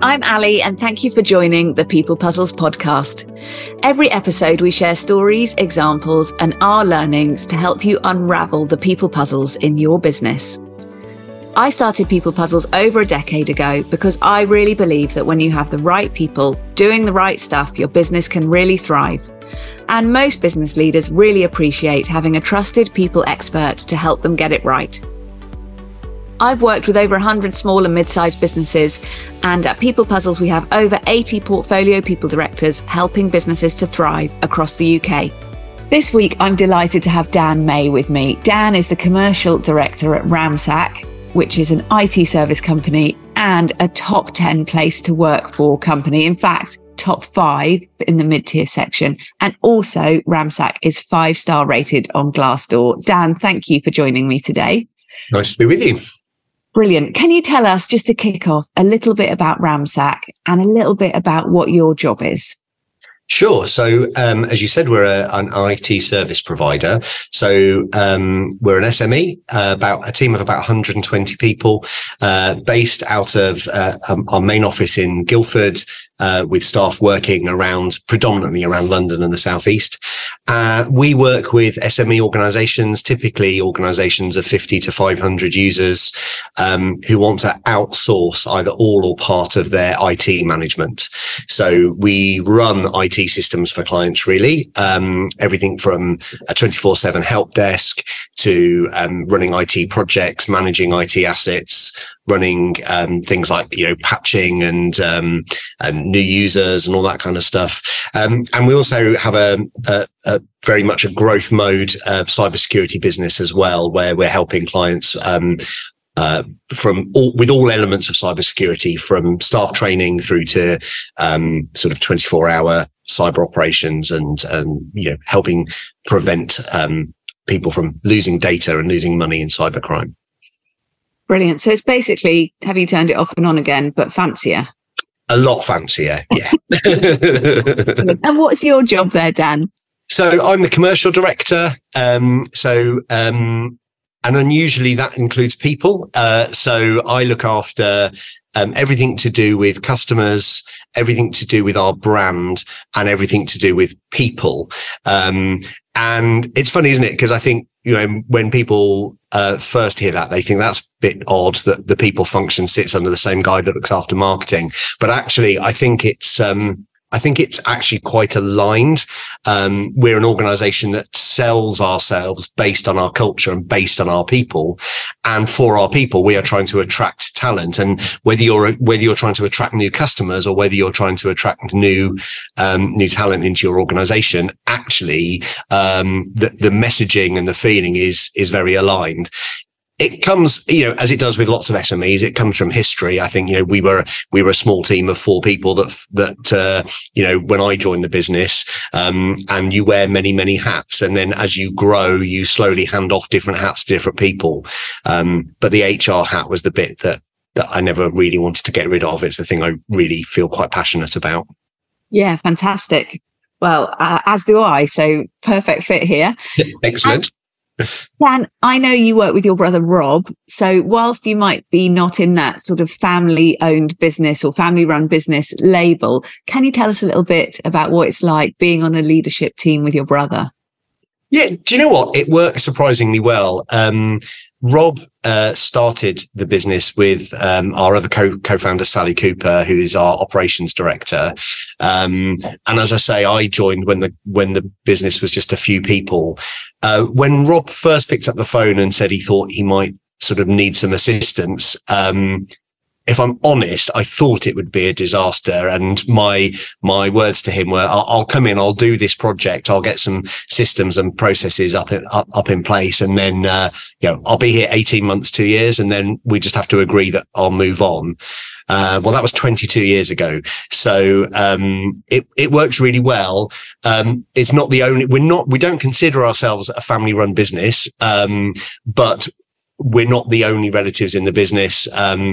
I'm Ali, and thank you for joining the People Puzzles podcast. Every episode, we share stories, examples, and our learnings to help you unravel the people puzzles in your business. I started People Puzzles over a decade ago because I really believe that when you have the right people doing the right stuff, your business can really thrive. And most business leaders really appreciate having a trusted people expert to help them get it right. I've worked with over 100 small and mid-sized businesses, and at People Puzzles, we have over 80 portfolio people directors helping businesses to thrive across the UK. This week, I'm delighted to have Dan May with me. Dan is the commercial director at Ramsack, which is an IT service company and a top 10 place to work for company. In fact, top 5 in the mid-tier section. And also Ramsack is 5-star rated on Glassdoor. Dan, thank you for joining me today. Nice to be with you. Brilliant. Can you tell us, just to kick off, a little bit about Ramsack and a little bit about what your job is? Sure. So, as you said, we're an IT service provider. So, we're an SME, about a team of about 120 people, based out of our main office in Guildford, with staff working predominantly around London and the Southeast. We work with SME organizations, typically organizations of 50 to 500 users, who want to outsource either all or part of their IT management. So we run IT systems for clients, really. Everything from a 24/7 help desk to running IT projects, managing IT assets, running things like patching and new users and all that kind of stuff. And we also have a very much a growth mode cybersecurity business as well, where we're helping clients with all elements of cybersecurity, from staff training through to sort of 24-hour cyber operations and helping prevent people from losing data and losing money in cybercrime. Brilliant. So it's basically, have you turned it off and on again, but fancier? A lot fancier, yeah. And what's your job there, Dan? So I'm the commercial director. And unusually that includes people. So I look after everything to do with customers, everything to do with our brand, and everything to do with people. And it's funny, isn't it? Because I think, when people first hear that, they think that's a bit odd that the people function sits under the same guy that looks after marketing. But actually, I think it's actually quite aligned. We're an organization that sells ourselves based on our culture and based on our people. And for our people, we are trying to attract talent. And whether you're trying to attract new customers or whether you're trying to attract new talent into your organization, actually, the messaging and the feeling is very aligned. It comes, as it does with lots of SMEs, it comes from history. I think, we were a small team of 4 people that when I joined the business, and you wear many, many hats. And then as you grow, you slowly hand off different hats to different people. But the HR hat was the bit that I never really wanted to get rid of. It's the thing I really feel quite passionate about. Yeah, fantastic. Well, as do I. So perfect fit here. Excellent. Dan, I know you work with your brother, Rob. So whilst you might be not in that sort of family-owned business or family-run business label, can you tell us a little bit about what it's like being on a leadership team with your brother? Yeah, do you know what? It works surprisingly well. Rob started the business with our other co-founder, Sally Cooper, who is our operations director. And as I say, I joined when the business was just a few people. When Rob first picked up the phone and said he thought he might sort of need some assistance, if I'm honest, I thought it would be a disaster. And my words to him were, I'll come in, I'll do this project, I'll get some systems and processes up in place. And then, I'll be here 18 months, 2 years, and then we just have to agree that I'll move on. Well, that was 22 years ago. So, it works really well. It's not the only, we don't consider ourselves a family run business. But we're not the only relatives in the business.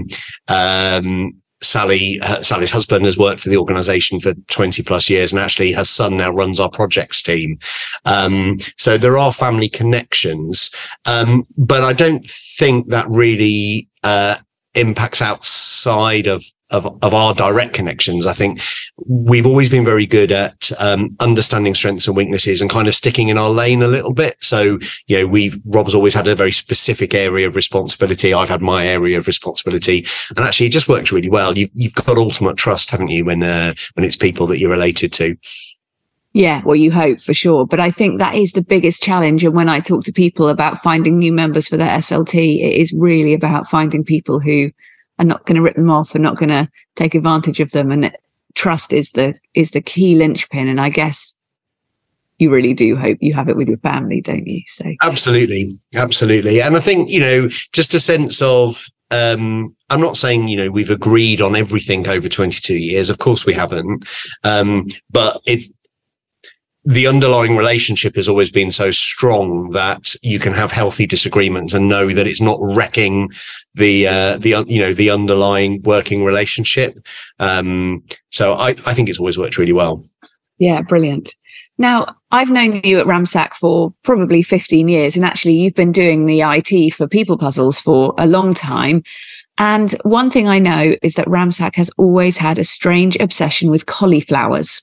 Sally's husband has worked for the organization for 20 plus years, and actually her son now runs our projects team. So there are family connections. But I don't think that really, impacts outside of our direct connections. I think we've always been very good at understanding strengths and weaknesses and kind of sticking in our lane a little bit. So, Rob's always had a very specific area of responsibility. I've had my area of responsibility, and actually it just works really well. You've got ultimate trust, haven't you, when it's people that you're related to. Yeah, well, you hope, for sure. But I think that is the biggest challenge. And when I talk to people about finding new members for their SLT, it is really about finding people who are not going to rip them off and not going to take advantage of them. And trust is the key linchpin. And I guess you really do hope you have it with your family, don't you? So absolutely. And I think, just a sense of, I'm not saying, we've agreed on everything over 22 years. Of course we haven't. But the underlying relationship has always been so strong that you can have healthy disagreements and know that it's not wrecking the underlying working relationship. So I think it's always worked really well. Yeah, brilliant. Now, I've known you at Ramsack for probably 15 years, and actually you've been doing the IT for People Puzzles for a long time. And one thing I know is that Ramsack has always had a strange obsession with cauliflowers.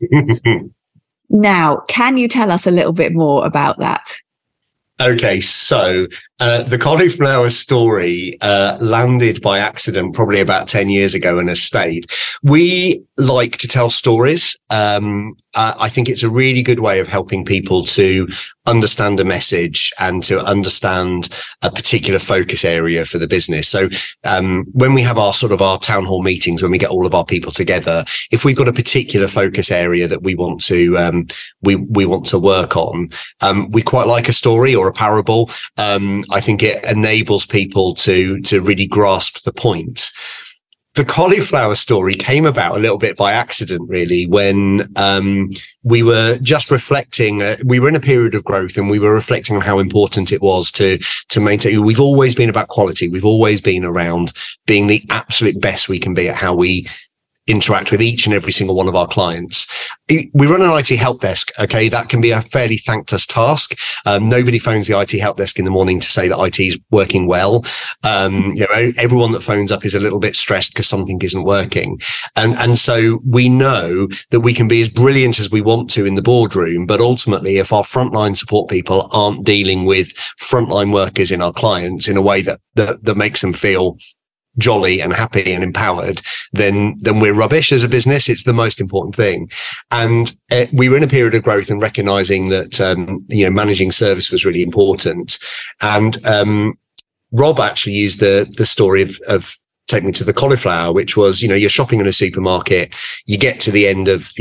Now, can you tell us a little bit more about that? Okay, so the cauliflower story landed by accident probably about 10 years ago in a state. We like to tell stories. I think it's a really good way of helping people to understand a message and to understand a particular focus area for the business. So when we have our town hall meetings, when we get all of our people together, if we've got a particular focus area that we want to we want to work on, we quite like a story or a parable. I think it enables people to really grasp the point. The cauliflower story came about a little bit by accident, really, when we were just reflecting. We were in a period of growth, and we were reflecting on how important it was to maintain. We've always been about quality. We've always been around being the absolute best we can be at how we interact with each and every single one of our clients. We run an IT help desk. Okay. That can be a fairly thankless task. Nobody phones the IT help desk in the morning to say that IT is working well. Everyone that phones up is a little bit stressed because something isn't working. And so we know that we can be as brilliant as we want to in the boardroom, but ultimately if our frontline support people aren't dealing with frontline workers in our clients in a way that makes them feel jolly and happy and empowered, then we're rubbish as a business. It's the most important thing. And we were in a period of growth and recognizing that, managing service was really important. And Rob actually used the story of Take Me to the Cauliflower, which was, you're shopping in a supermarket, you get to the end of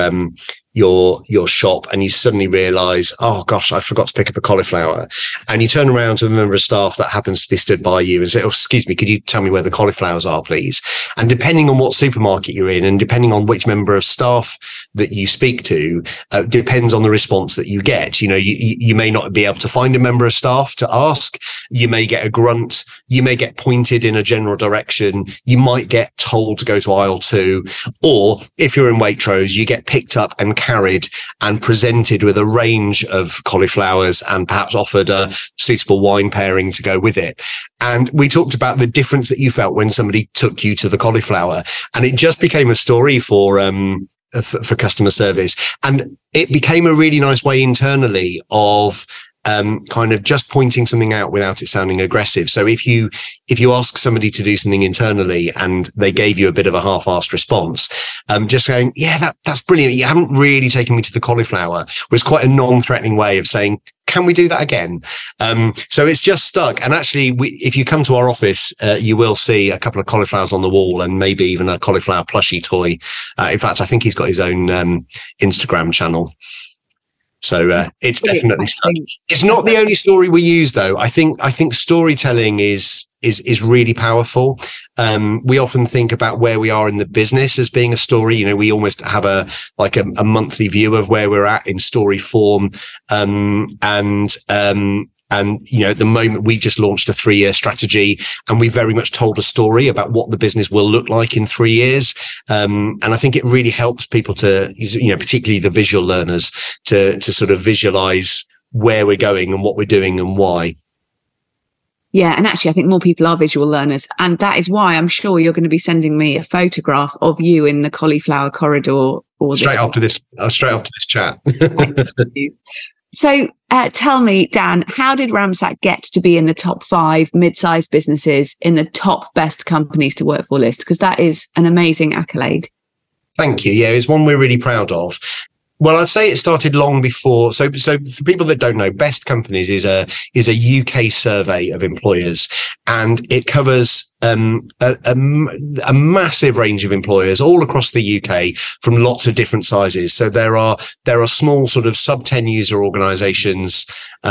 your shop and you suddenly realize, oh gosh, I forgot to pick up a cauliflower. And you turn around to a member of staff that happens to be stood by you and say, oh, excuse me, could you tell me where the cauliflowers are, please? And depending on what supermarket you're in and depending on which member of staff that you speak to, depends on the response that you get. You may not be able to find a member of staff to ask. You may get a grunt. You may get pointed in a general direction. You might get told to go to aisle 2. Or if you're in Waitrose, you get picked up and carried and presented with a range of cauliflowers and perhaps offered a suitable wine pairing to go with it. And we talked about the difference that you felt when somebody took you to the cauliflower, and it just became a story for customer service. And it became a really nice way internally of kind of just pointing something out without it sounding aggressive. So if you ask somebody to do something internally and they gave you a bit of a half-assed response, just saying, yeah, that's brilliant, you haven't really taken me to the cauliflower, was quite a non-threatening way of saying, can we do that again? So it's just stuck. And actually, if you come to our office, you will see a couple of cauliflowers on the wall and maybe even a cauliflower plushie toy. In fact, I think he's got his own Instagram channel. So it's definitely stuck. It's not the only story we use, though. I think storytelling is really powerful. We often think about where we are in the business as being a story. We almost have a monthly view of where we're at in story form. And, at the moment, we just launched a 3-year strategy and we very much told a story about what the business will look like in 3 years. And I think it really helps people to, particularly the visual learners, to sort of visualize where we're going and what we're doing and why. Yeah. And actually, I think more people are visual learners. And that is why I'm sure you're going to be sending me a photograph of you in the cauliflower corridor. Or straight after this chat. So tell me, Dan, how did Ramsack get to be in the top 5 mid-sized businesses in the top best companies to work for list? Because that is an amazing accolade. Thank you. Yeah, it's one we're really proud of. Well, I'd say it started long before. So for people that don't know, Best Companies is a UK survey of employers, and it covers a massive range of employers all across the UK from lots of different sizes. So there are small sort of sub 10 user organisations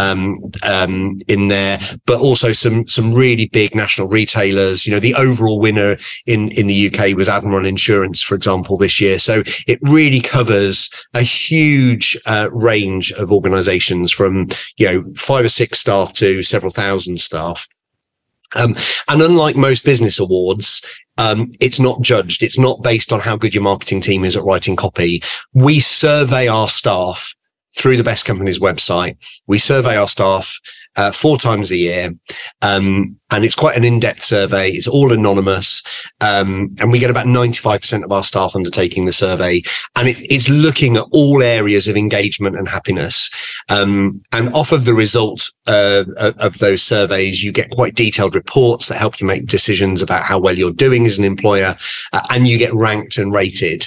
in there, but also some really big national retailers. You know, the overall winner in the UK was Admiral Insurance, for example, this year. So it really covers a huge range of organisations from 5 or 6 staff to several thousand staff. And unlike most business awards, it's not judged. It's not based on how good your marketing team is at writing copy. We survey our staff through the Best Companies website. We survey our staff 4 times a year. And it's quite an in-depth survey. It's all anonymous. And we get about 95% of our staff undertaking the survey. And it's looking at all areas of engagement and happiness. And off of the results of those surveys, you get quite detailed reports that help you make decisions about how well you're doing as an employer, and you get ranked and rated.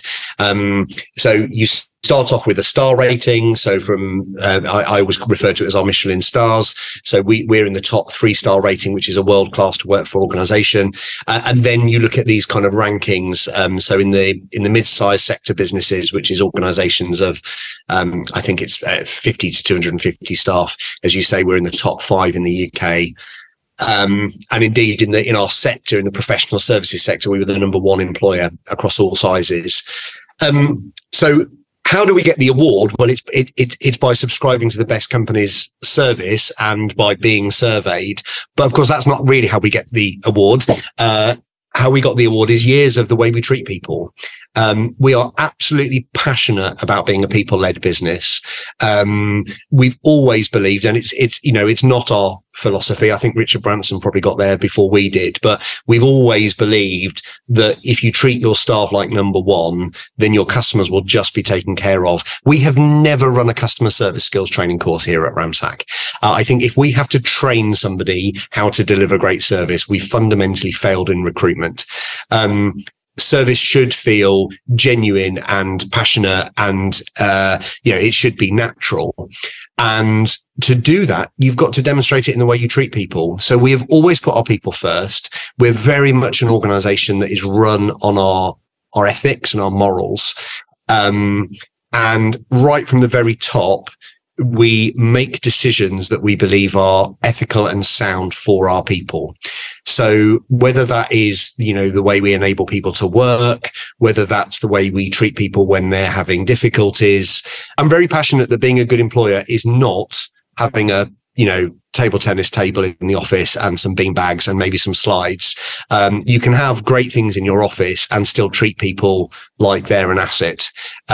So you start off with a star rating. So from, I always refer to it as our Michelin stars. So we're in the top 3-star rating, which is a world-class to work for organization. And then you look at these kind of rankings. So in the mid-sized sector businesses, which is organizations of, I think it's 50 to 250 staff. As you say, we're in the top 5 in the UK. And indeed in our sector, in the professional services sector, we were the number 1 employer across all sizes. So how do we get the award? Well, it's by subscribing to the Best Companies service and by being surveyed. But of course, that's not really how we get the award. How we got the award is years of the way we treat people. We are absolutely passionate about being a people-led business. We've always believed, and it's not our philosophy. I think Richard Branson probably got there before we did, but we've always believed that if you treat your staff like number 1, then your customers will just be taken care of. We have never run a customer service skills training course here at Ramsack. I think if we have to train somebody how to deliver great service, we fundamentally failed in recruitment. Service should feel genuine and passionate, and it should be natural. And to do that, you've got to demonstrate it in the way you treat people. So we have always put our people first. We're very much an organization that is run on our ethics and our morals. And right from the very top, we make decisions that we believe are ethical and sound for our people. So whether that is, the way we enable people to work, whether that's the way we treat people when they're having difficulties, I'm very passionate that being a good employer is not having a, table tennis table in the office and some bean bags and maybe some slides. You can have great things in your office and still treat people like they're an asset.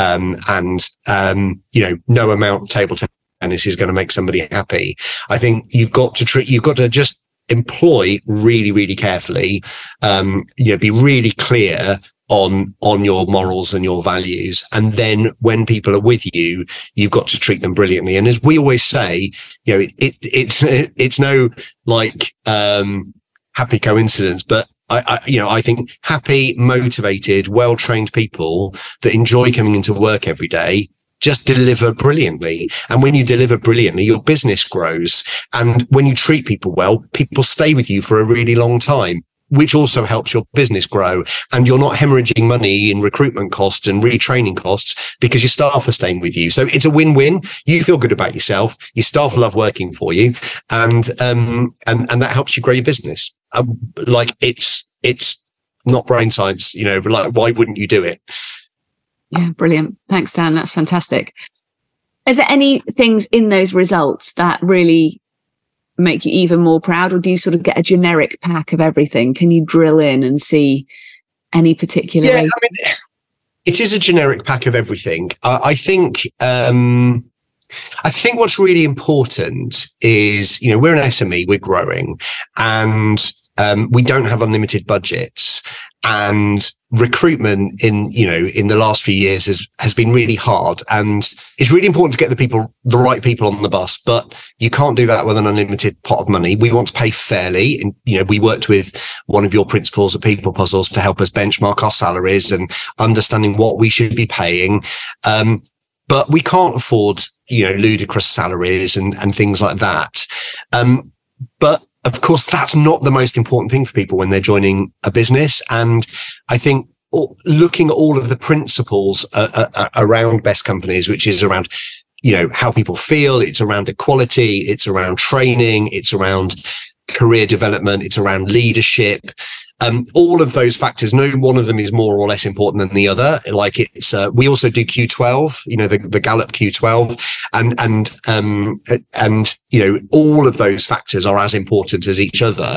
No amount of table tennis is going to make somebody happy. I think you've got to just employ really, really carefully, be really clear on your morals and your values. And then when people are with you, you've got to treat them brilliantly. And as we always say, it's no happy coincidence, but I think happy, motivated, well-trained people that enjoy coming into work every day just deliver brilliantly. And when you deliver brilliantly, your business grows. And when you treat people well, people stay with you for a really long time, which also helps your business grow. And you're not hemorrhaging money in recruitment costs and retraining costs because your staff are staying with you. So it's a win-win. You feel good about yourself. Your staff love working for you. And that helps you grow your business. It's not brain science, why wouldn't you do it? Yeah, brilliant. Thanks, Dan. That's fantastic. Are there any things in those results that really make you even more proud, or do you sort of get a generic pack of everything? Can you drill in and see any particular? Yeah, it is a generic pack of everything. I think I think what's really important is, we're an SME, we're growing, and we don't have unlimited budgets, and recruitment in the last few years has been really hard, and it's really important to get the right people on the bus, but you can't do that with an unlimited pot of money. We want to pay fairly. And, we worked with one of your principals at People Puzzles to help us benchmark our salaries and understanding what we should be paying. But we can't afford, ludicrous salaries and things like that. But of course, that's not the most important thing for people when they're joining a business. And I think looking at all of the principles around best companies, which is around, how people feel, it's around equality, it's around training, it's around career development, it's around leadership. All of those factors, no one of them is more or less important than the other. Like we also do Q12, the Gallup Q12, and all of those factors are as important as each other.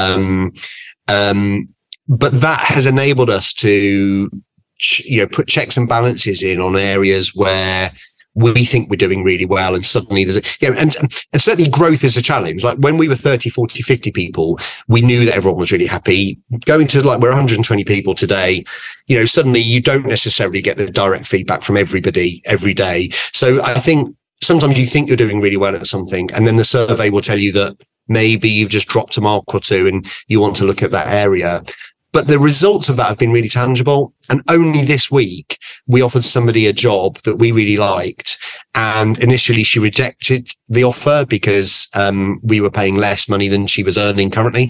But that has enabled us to, put checks and balances in on areas where we think we're doing really well, and suddenly there's and certainly growth is a challenge. Like when we were 30, 40, 50 people, we knew that everyone was really happy. Going to we're 120 people today, suddenly you don't necessarily get the direct feedback from everybody every day. So I think sometimes you think you're doing really well at something, and then the survey will tell you that maybe you've just dropped a mark or two and you want to look at that area. But the results of that have been really tangible. And only this week, we offered somebody a job that we really liked. And initially, she rejected the offer because we were paying less money than she was earning currently.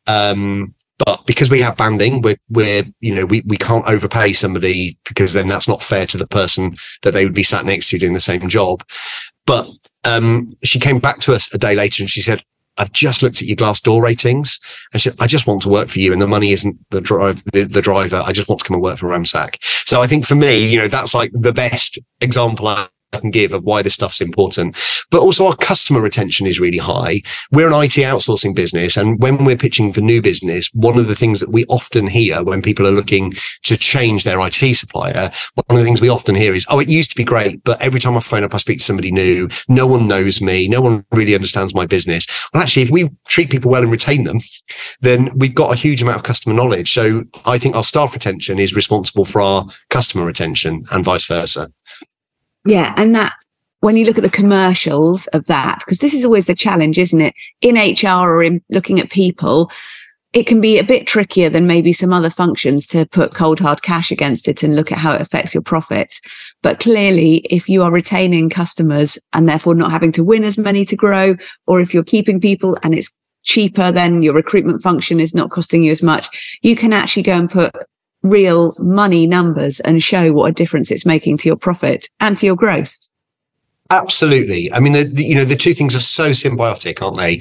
But because we have banding, we can't overpay somebody, because then that's not fair to the person that they would be sat next to doing the same job. But she came back to us a day later and she said, I've just looked at your Glassdoor ratings, and I just want to work for you, and the money isn't the driver. I just want to come and work for Ramsack. So I think for me, that's like the best example I can give of why this stuff's important. But also our customer retention is really high. We're an IT outsourcing business, and when we're pitching for new business, one of the things that we often hear when people are looking to change their IT supplier, one of the things we often hear is, oh, it used to be great, but every time I phone up, I speak to somebody new. No one knows me. No one really understands my business. Well, actually, if we treat people well and retain them, then we've got a huge amount of customer knowledge. So I think our staff retention is responsible for our customer retention, and vice versa. Yeah. And that, when you look at the commercials of that, because this is always the challenge, isn't it? In HR or in looking at people, it can be a bit trickier than maybe some other functions to put cold hard cash against it and look at how it affects your profits. But clearly, if you are retaining customers and therefore not having to win as many to grow, or if you're keeping people and it's cheaper, then your recruitment function is not costing you as much, you can actually go and put real money numbers and show what a difference it's making to your profit and to your growth. Absolutely. I mean, the two things are so symbiotic, aren't they?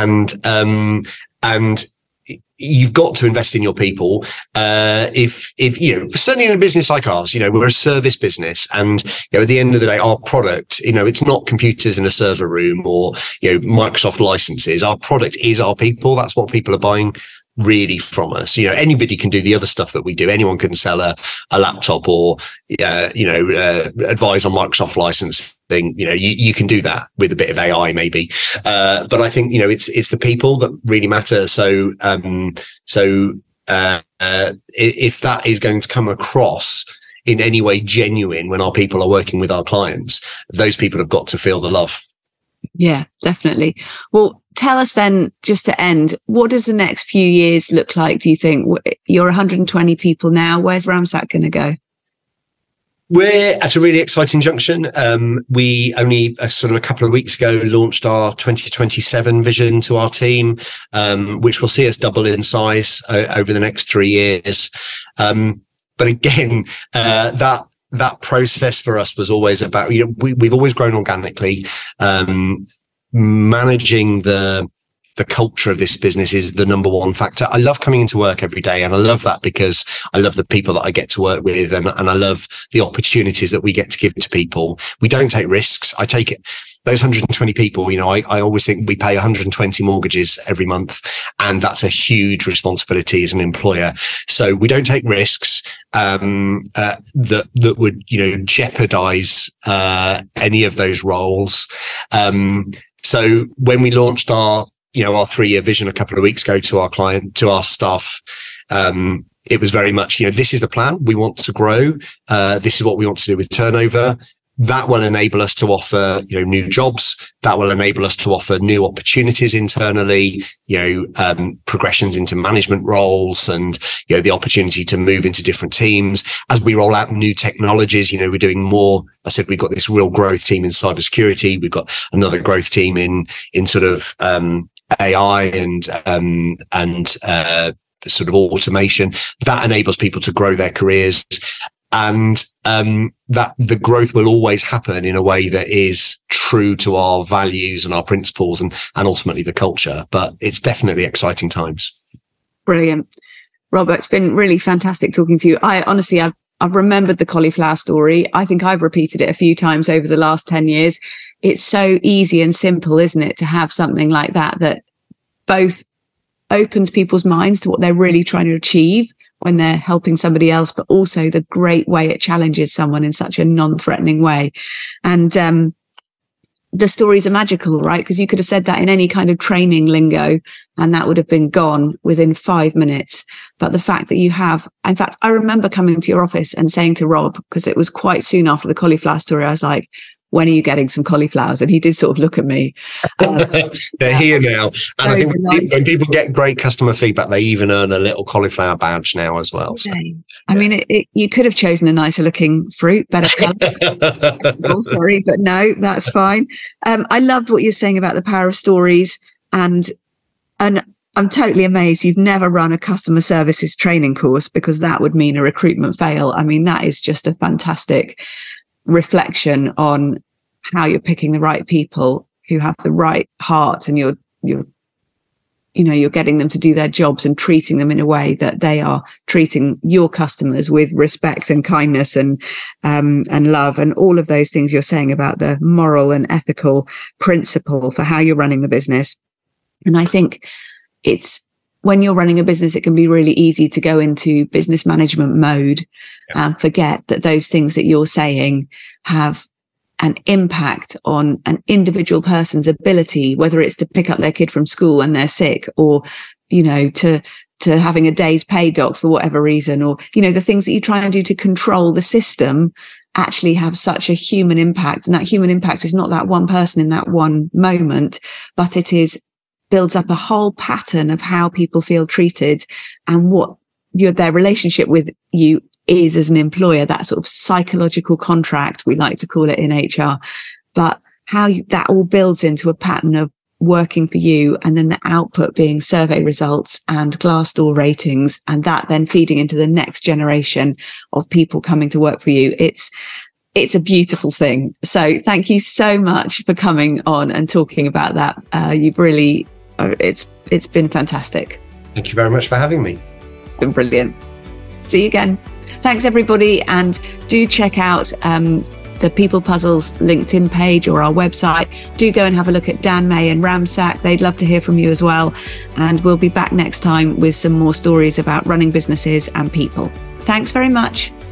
And you've got to invest in your people. If certainly in a business like ours, we're a service business, and at the end of the day, our product, it's not computers in a server room or Microsoft licenses. Our product is our people. That's what people are buying really from us. Anybody can do the other stuff that we do. Anyone can sell a laptop or advise on Microsoft licensing. You can do that with a bit of AI maybe, but I think it's the people that really matter. So if that is going to come across in any way genuine when our people are working with our clients, those people have got to feel the love. Yeah, definitely. Well, tell us then, just to end, what does the next few years look like, do you think? You're 120 people now. Where's Ramsack going to go? We're at a really exciting junction. We only sort of a couple of weeks ago launched our 2027 vision to our team, which will see us double in size over the next 3 years. But again, that process for us was always about, we've always grown organically. Managing the culture of this business is the number one factor. I love coming into work every day, and I love that because I love the people that I get to work with, and I love the opportunities that we get to give to people. We don't take risks. I take it. those 120 people, I always think we pay 120 mortgages every month, and that's a huge responsibility as an employer. So we don't take risks that would, jeopardize any of those roles. So when we launched our 3-year vision a couple of weeks ago to our staff, it was very much, this is the plan. We want to grow. This is what we want to do with turnover. That will enable us to offer, new jobs. That will enable us to offer new opportunities internally, progressions into management roles, and, the opportunity to move into different teams. As we roll out new technologies, we're doing more. I said, we've got this real growth team in cybersecurity. We've got another growth team in sort of, AI and sort of automation. That enables people to grow their careers. And that the growth will always happen in a way that is true to our values and our principles and ultimately the culture. But it's definitely exciting times. Brilliant. Robert, it's been really fantastic talking to you. I've remembered the cauliflower story. I think I've repeated it a few times over the last 10 years. It's so easy and simple, isn't it, to have something like that both opens people's minds to what they're really trying to achieve when they're helping somebody else, but also the great way it challenges someone in such a non-threatening way. And the stories are magical, right? Because you could have said that in any kind of training lingo and that would have been gone within 5 minutes. But the fact that you have, in fact, I remember coming to your office and saying to Rob, because it was quite soon after the cauliflower story, I was like, when are you getting some cauliflowers? And he did sort of look at me. They're here now. And I think when people get great customer feedback, they even earn a little cauliflower badge now as well. So, I mean, you could have chosen a nicer looking fruit, better colour. Oh, sorry, but no, that's fine. I loved what you're saying about the power of stories. And I'm totally amazed you've never run a customer services training course, because that would mean a recruitment fail. I mean, that is just a fantastic reflection on how you're picking the right people who have the right heart, and you're getting them to do their jobs and treating them in a way that they are treating your customers with respect and kindness and love, and all of those things you're saying about the moral and ethical principle for how you're running the business. And I think when you're running a business, it can be really easy to go into business management mode and forget that those things that you're saying have an impact on an individual person's ability, whether it's to pick up their kid from school and they're sick, or, to having a day's pay doc for whatever reason, or, the things that you try and do to control the system actually have such a human impact. And that human impact is not that one person in that one moment, but it builds up a whole pattern of how people feel treated and what their relationship with you is as an employer, that sort of psychological contract, we like to call it in HR, but how that all builds into a pattern of working for you, and then the output being survey results and Glassdoor ratings, and that then feeding into the next generation of people coming to work for you. It's a beautiful thing. So thank you so much for coming on and talking about that. You've really, it's been fantastic. Thank you very much for having me. It's been brilliant. See you again. Thanks, everybody. And do check out the People Puzzles LinkedIn page or our website. Do go and have a look at Dan May and Ramsack. They'd love to hear from you as well. And we'll be back next time with some more stories about running businesses and people. Thanks very much.